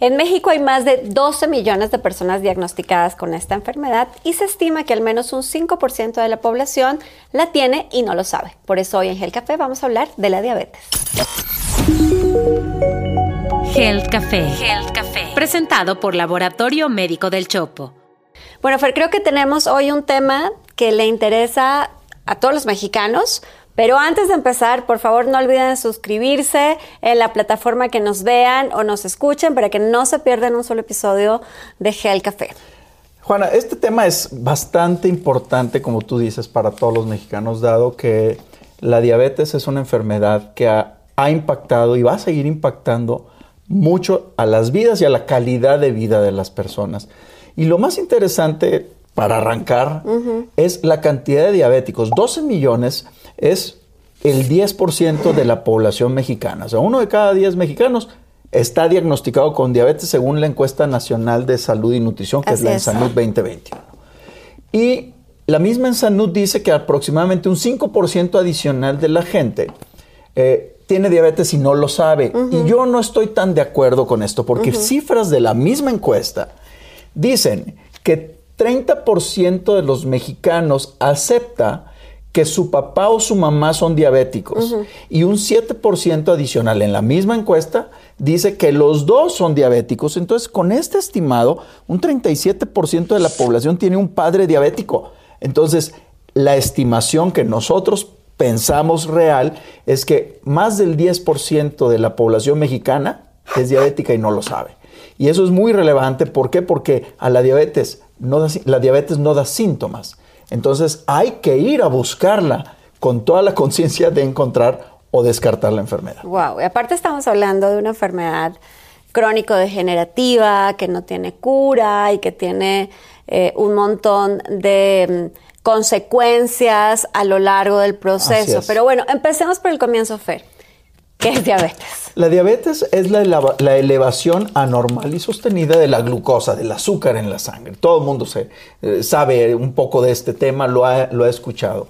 En México hay más de 12 millones de personas diagnosticadas con esta enfermedad y se estima que al menos un 5% de la población la tiene y no lo sabe. Por eso hoy en Health Café vamos a hablar de la diabetes. Health Café. Health Café. Presentado por Laboratorio Médico del Chopo. Bueno, Fer, creo que tenemos hoy un tema que le interesa a todos los mexicanos. Pero antes de empezar, por favor, no olviden suscribirse en la plataforma que nos vean o nos escuchen para que no se pierdan un solo episodio de Health Café. Juana, este tema es bastante importante, como tú dices, para todos los mexicanos, dado que la diabetes es una enfermedad que ha impactado y va a seguir impactando mucho a las vidas y a la calidad de vida de las personas. Y lo más interesante para arrancar es la cantidad de diabéticos. 12 millones es el 10% de la población mexicana. O sea, 1 de cada 10 mexicanos está diagnosticado con diabetes según la encuesta nacional de salud y nutrición, que es la ENSANUD 2021. Y la misma ENSANUD dice que aproximadamente un 5% adicional de la gente tiene diabetes y no lo sabe. Y yo no estoy tan de acuerdo con esto, porque cifras de la misma encuesta dicen que 30% de los mexicanos acepta que su papá o su mamá son diabéticos y un 7% adicional en la misma encuesta dice que los dos son diabéticos. Entonces, con este estimado, un 37% de la población tiene un padre diabético. Entonces, la estimación que nosotros pensamos real es que más del 10% de la población mexicana es diabética y no lo sabe. Y eso es muy relevante. ¿Por qué? Porque a la diabetes no da síntomas. Entonces hay que ir a buscarla con toda la conciencia de encontrar o descartar la enfermedad. Wow, y aparte estamos hablando de una enfermedad crónico-degenerativa que no tiene cura y que tiene un montón de consecuencias a lo largo del proceso. Pero bueno, empecemos por el comienzo, Fer. ¿Qué es diabetes? La diabetes es la elevación anormal y sostenida de la glucosa, del azúcar en la sangre. Todo el mundo sabe un poco de este tema, lo ha escuchado.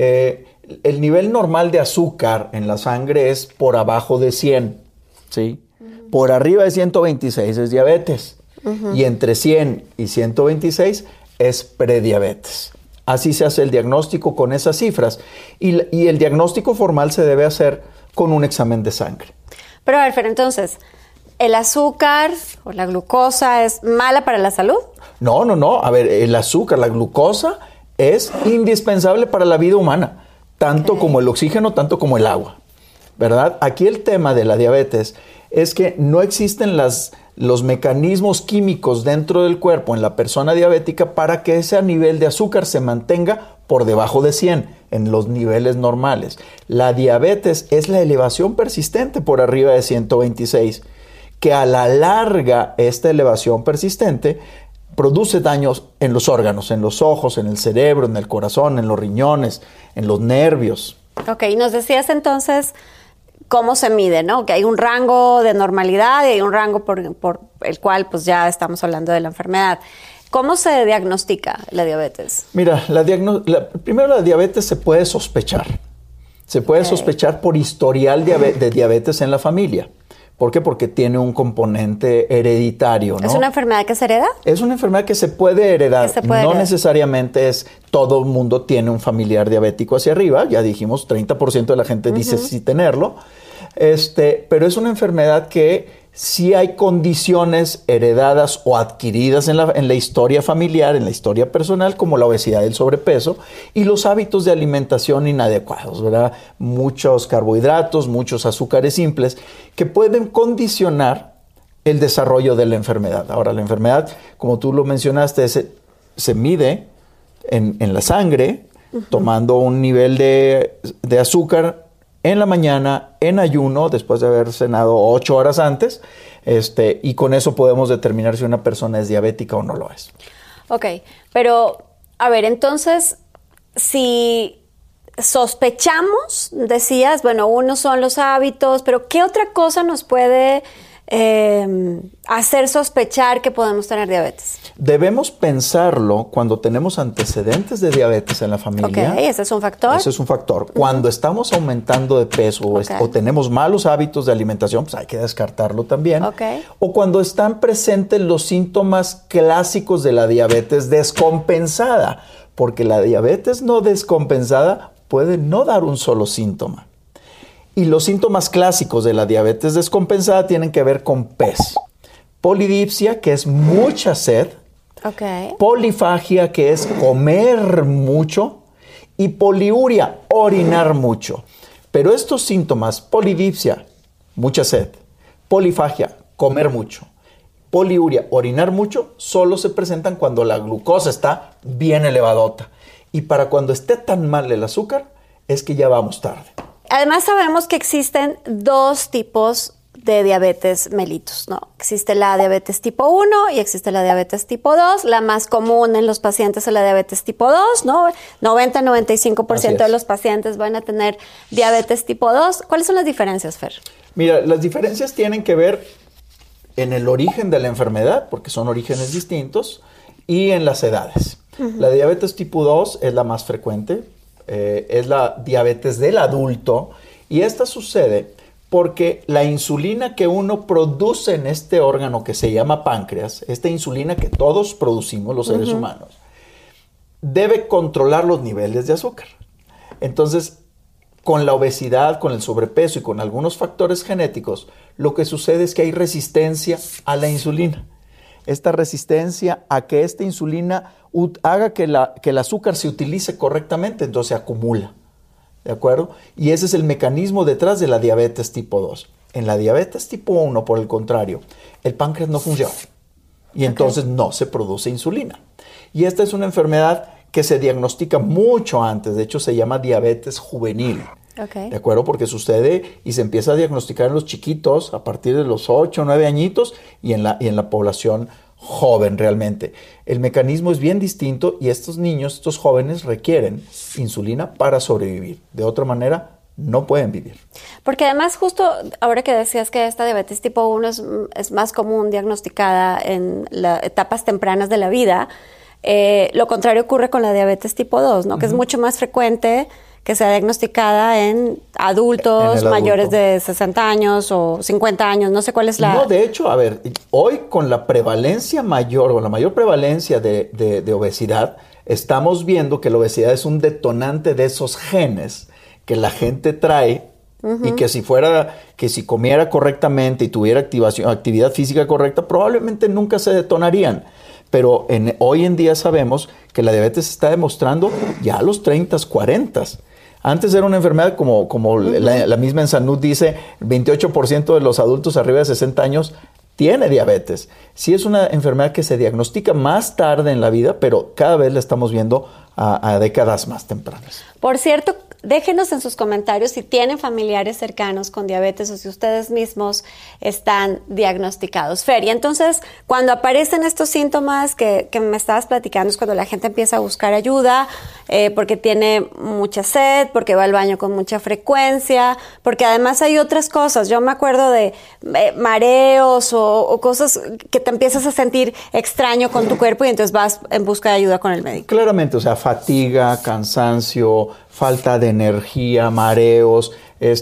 El nivel normal de azúcar en la sangre es por abajo de 100, ¿sí? Por arriba de 126 es diabetes. Y entre 100 y 126 es prediabetes. Así se hace el diagnóstico con esas cifras. Y el diagnóstico formal se debe hacer con un examen de sangre. Pero a ver, Fer, entonces, ¿el azúcar o la glucosa es mala para la salud? No. A ver, el azúcar, la glucosa es indispensable para la vida humana, tanto como el oxígeno, tanto como el agua, ¿verdad? Aquí el tema de la diabetes es que no existen los mecanismos químicos dentro del cuerpo en la persona diabética para que ese nivel de azúcar se mantenga por debajo de 100 en los niveles normales. La diabetes es la elevación persistente por arriba de 126, que a la larga esta elevación persistente produce daños en los órganos, en los ojos, en el cerebro, en el corazón, en los riñones, en los nervios. Ok, nos decías entonces cómo se mide, ¿no? Que hay un rango de normalidad y hay un rango por el cual pues ya estamos hablando de la enfermedad. ¿Cómo se diagnostica la diabetes? Mira, primero la diabetes se puede sospechar. Se puede sospechar por historial de diabetes en la familia. ¿Por qué? Porque tiene un componente hereditario, ¿no? ¿Es una enfermedad que se hereda? Es una enfermedad que se puede heredar. No necesariamente es todo el mundo tiene un familiar diabético hacia arriba. Ya dijimos, 30% de la gente dice sí tenerlo. Pero es una enfermedad que sí hay condiciones heredadas o adquiridas en la historia familiar, en la historia personal, como la obesidad y el sobrepeso, y los hábitos de alimentación inadecuados, ¿verdad? Muchos carbohidratos, muchos azúcares simples, que pueden condicionar el desarrollo de la enfermedad. Ahora, la enfermedad, como tú lo mencionaste, se mide en la sangre, tomando un nivel de azúcar en la mañana, en ayuno, después de haber cenado 8 horas antes, y con eso podemos determinar si una persona es diabética o no lo es. Ok, pero, a ver, entonces, si sospechamos, decías, bueno, uno son los hábitos, pero ¿qué otra cosa nos puede hacer sospechar que podemos tener diabetes? Debemos pensarlo cuando tenemos antecedentes de diabetes en la familia. Ok, ese es un factor. Ese es un factor. Cuando estamos aumentando de peso o tenemos malos hábitos de alimentación, pues hay que descartarlo también. O cuando están presentes los síntomas clásicos de la diabetes descompensada, porque la diabetes no descompensada puede no dar un solo síntoma. Y los síntomas clásicos de la diabetes descompensada tienen que ver con PES. Polidipsia, que es mucha sed. Polifagia, que es comer mucho. Y poliuria, orinar mucho. Pero estos síntomas, polidipsia, mucha sed. Polifagia, comer mucho. Poliuria, orinar mucho, solo se presentan cuando la glucosa está bien elevadota. Y para cuando esté tan mal el azúcar, es que ya vamos tarde. Además sabemos que existen dos tipos de diabetes mellitus, ¿no? Existe la diabetes tipo 1 y existe la diabetes tipo 2. La más común en los pacientes es la diabetes tipo 2, ¿no? 90-95% de los pacientes van a tener diabetes tipo 2. ¿Cuáles son las diferencias, Fer? Mira, las diferencias tienen que ver en el origen de la enfermedad, porque son orígenes distintos, y en las edades. La diabetes tipo 2 es la más frecuente. Es la diabetes del adulto y esta sucede porque la insulina que uno produce en este órgano que se llama páncreas, esta insulina que todos producimos los seres humanos, debe controlar los niveles de azúcar. Entonces, con la obesidad, con el sobrepeso y con algunos factores genéticos, lo que sucede es que hay resistencia a la insulina. Esta resistencia a que esta insulina haga que el azúcar se utilice correctamente, entonces se acumula, ¿de acuerdo? Y ese es el mecanismo detrás de la diabetes tipo 2. En la diabetes tipo 1, por el contrario, el páncreas no funciona y entonces no se produce insulina. Y esta es una enfermedad que se diagnostica mucho antes, de hecho se llama diabetes juvenil. ¿De acuerdo? Porque sucede y se empieza a diagnosticar en los chiquitos a partir de los 8 o 9 añitos y en la población joven realmente. El mecanismo es bien distinto y estos niños, estos jóvenes requieren insulina para sobrevivir. De otra manera, no pueden vivir. Porque además, justo ahora que decías que esta diabetes tipo 1 es más común diagnosticada en las etapas tempranas de la vida, lo contrario ocurre con la diabetes tipo 2, ¿no? Que es mucho más frecuente que sea diagnosticada en adultos mayores de 60 años o 50 años, no sé cuál es la... No, de hecho, a ver, hoy con la prevalencia mayor o la mayor prevalencia de obesidad, estamos viendo que la obesidad es un detonante de esos genes que la gente trae y que si comiera correctamente y tuviera actividad física correcta, probablemente nunca se detonarían. Pero hoy en día sabemos que la diabetes se está demostrando ya a los 30, 40. Antes era una enfermedad como la misma Ensanud dice, 28% de los adultos arriba de 60 años tiene diabetes. Sí es una enfermedad que se diagnostica más tarde en la vida, pero cada vez la estamos viendo a décadas más tempranas. Por cierto, déjenos en sus comentarios si tienen familiares cercanos con diabetes o si ustedes mismos están diagnosticados. Fer, y entonces cuando aparecen estos síntomas que me estabas platicando es cuando la gente empieza a buscar ayuda porque tiene mucha sed, porque va al baño con mucha frecuencia, porque además hay otras cosas. Yo me acuerdo de mareos o cosas que te empiezas a sentir extraño con tu cuerpo y entonces vas en busca de ayuda con el médico. Claramente, o sea, fatiga, cansancio, falta de energía, mareos,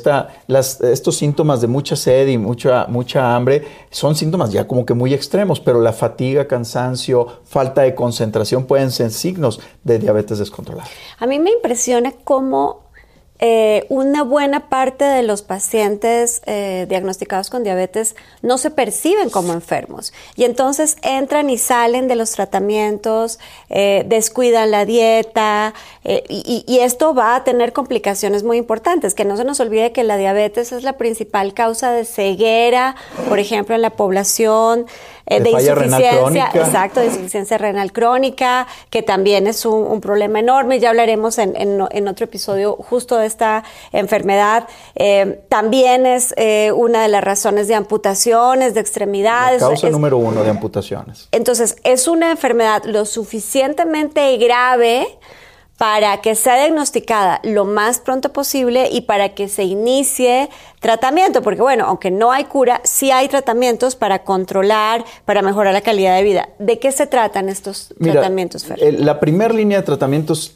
estos síntomas de mucha sed y mucha hambre son síntomas ya como que muy extremos, pero la fatiga, cansancio, falta de concentración pueden ser signos de diabetes descontrolada. A mí me impresiona cómo una buena parte de los pacientes diagnosticados con diabetes no se perciben como enfermos y entonces entran y salen de los tratamientos, descuidan la dieta y esto va a tener complicaciones muy importantes. Que no se nos olvide que la diabetes es la principal causa de ceguera, por ejemplo, en la población, de insuficiencia, de insuficiencia renal crónica, que también es un problema enorme. Ya hablaremos en otro episodio justo de esta enfermedad. También es una de las razones de amputaciones, de extremidades. La causa número 1 de amputaciones. Entonces, es una enfermedad lo suficientemente grave para que sea diagnosticada lo más pronto posible y para que se inicie tratamiento, porque bueno, aunque no hay cura, sí hay tratamientos para controlar, para mejorar la calidad de vida. ¿De qué se tratan estos tratamientos, Fer? La primera línea de tratamientos,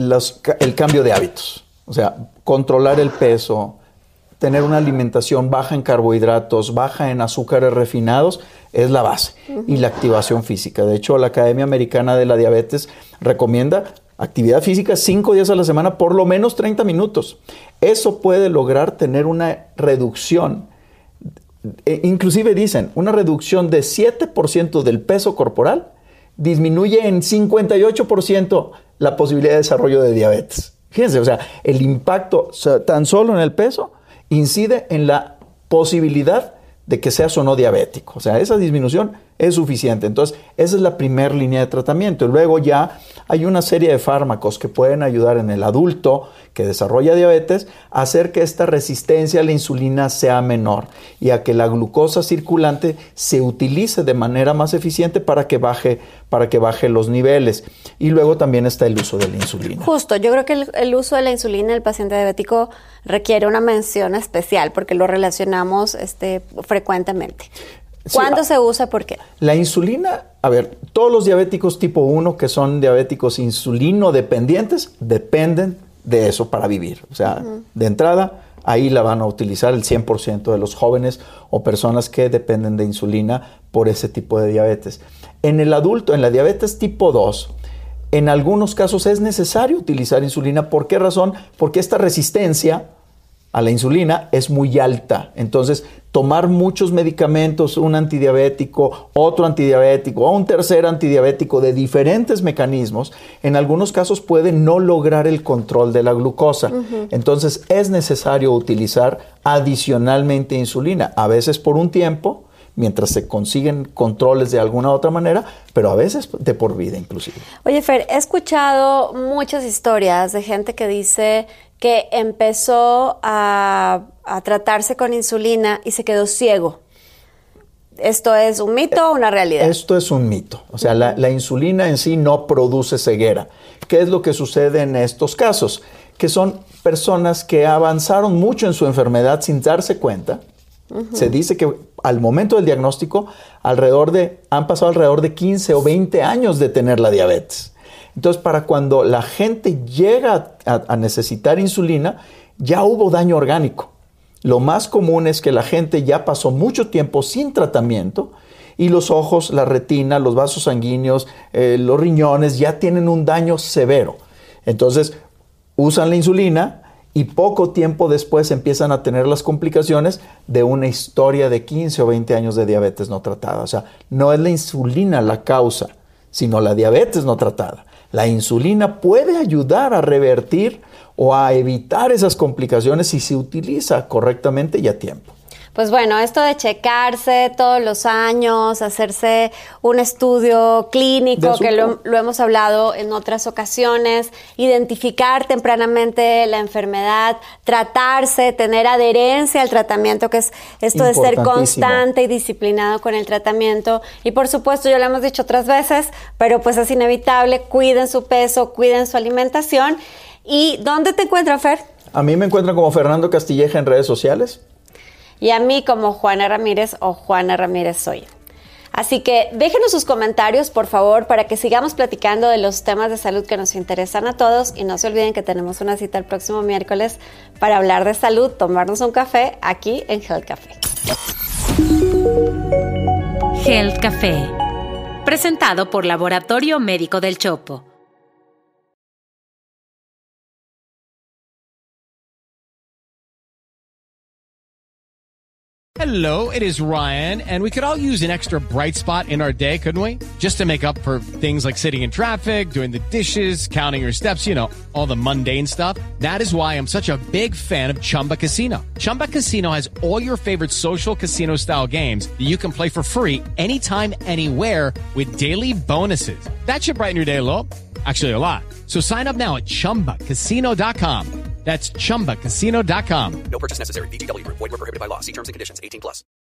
el cambio de hábitos, o sea, controlar el peso, tener una alimentación baja en carbohidratos, baja en azúcares refinados, es la base. Y la activación física. De hecho, la Academia Americana de la Diabetes recomienda actividad física 5 días a la semana, por lo menos 30 minutos. Eso puede lograr tener una reducción, inclusive dicen, una reducción de 7% del peso corporal, disminuye en 58% la posibilidad de desarrollo de diabetes. Fíjense, o sea, el impacto tan solo en el peso incide en la posibilidad de que seas o no diabético. O sea, esa disminución es suficiente. Entonces, esa es la primera línea de tratamiento. Y luego ya hay una serie de fármacos que pueden ayudar en el adulto que desarrolla diabetes a hacer que esta resistencia a la insulina sea menor y a que la glucosa circulante se utilice de manera más eficiente para que baje los niveles. Y luego también está el uso de la insulina. Justo, yo creo que el uso de la insulina en el paciente diabético requiere una mención especial porque lo relacionamos frecuentemente. ¿Cuándo se usa? ¿Por qué? La insulina, a ver, todos los diabéticos tipo 1 que son diabéticos insulinodependientes dependen de eso para vivir. O sea, de entrada, ahí la van a utilizar el 100% de los jóvenes o personas que dependen de insulina por ese tipo de diabetes. En el adulto, en la diabetes tipo 2, en algunos casos es necesario utilizar insulina. ¿Por qué razón? Porque esta resistencia a la insulina es muy alta. Entonces, tomar muchos medicamentos, un antidiabético, otro antidiabético o un tercer antidiabético de diferentes mecanismos, en algunos casos puede no lograr el control de la glucosa. Entonces, es necesario utilizar adicionalmente insulina, a veces por un tiempo, mientras se consiguen controles de alguna otra manera, pero a veces de por vida inclusive. Oye, Fer, he escuchado muchas historias de gente que dice que empezó a tratarse con insulina y se quedó ciego. ¿Esto es un mito o una realidad? Esto es un mito. O sea, la insulina en sí no produce ceguera. ¿Qué es lo que sucede en estos casos? Que son personas que avanzaron mucho en su enfermedad sin darse cuenta. Se dice que al momento del diagnóstico han pasado alrededor de 15 o 20 años de tener la diabetes. Entonces, para cuando la gente llega a necesitar insulina, ya hubo daño orgánico. Lo más común es que la gente ya pasó mucho tiempo sin tratamiento y los ojos, la retina, los vasos sanguíneos, los riñones ya tienen un daño severo. Entonces, usan la insulina y poco tiempo después empiezan a tener las complicaciones de una historia de 15 o 20 años de diabetes no tratada. O sea, no es la insulina la causa, sino la diabetes no tratada. La insulina puede ayudar a revertir o a evitar esas complicaciones si se utiliza correctamente y a tiempo. Pues bueno, esto de checarse todos los años, hacerse un estudio clínico, que lo hemos hablado en otras ocasiones, identificar tempranamente la enfermedad, tratarse, tener adherencia al tratamiento, que es esto de ser constante y disciplinado con el tratamiento. Y por supuesto, ya lo hemos dicho otras veces, pero pues es inevitable, cuiden su peso, cuiden su alimentación. ¿Y dónde te encuentran, Fer? A mí me encuentran como Fernando Castilleja en redes sociales. Y a mí como Juana Ramírez o Juana Ramírez Soy. Así que déjenos sus comentarios, por favor, para que sigamos platicando de los temas de salud que nos interesan a todos. Y no se olviden que tenemos una cita el próximo miércoles para hablar de salud, tomarnos un café aquí en Health Café. Health Café, presentado por Laboratorio Médico del Chopo. Hello, it is Ryan, and we could all use an extra bright spot in our day, couldn't we? Just to make up for things like sitting in traffic, doing the dishes, counting your steps, you know, all the mundane stuff. That is why I'm such a big fan of Chumba Casino. Chumba Casino has all your favorite social casino-style games that you can play for free anytime, anywhere with daily bonuses. That should brighten your day a little. Actually, a lot. So sign up now at ChumbaCasino.com. That's ChumbaCasino.com. No purchase necessary. VGW Group. Void where prohibited by law. See terms and conditions. 18+.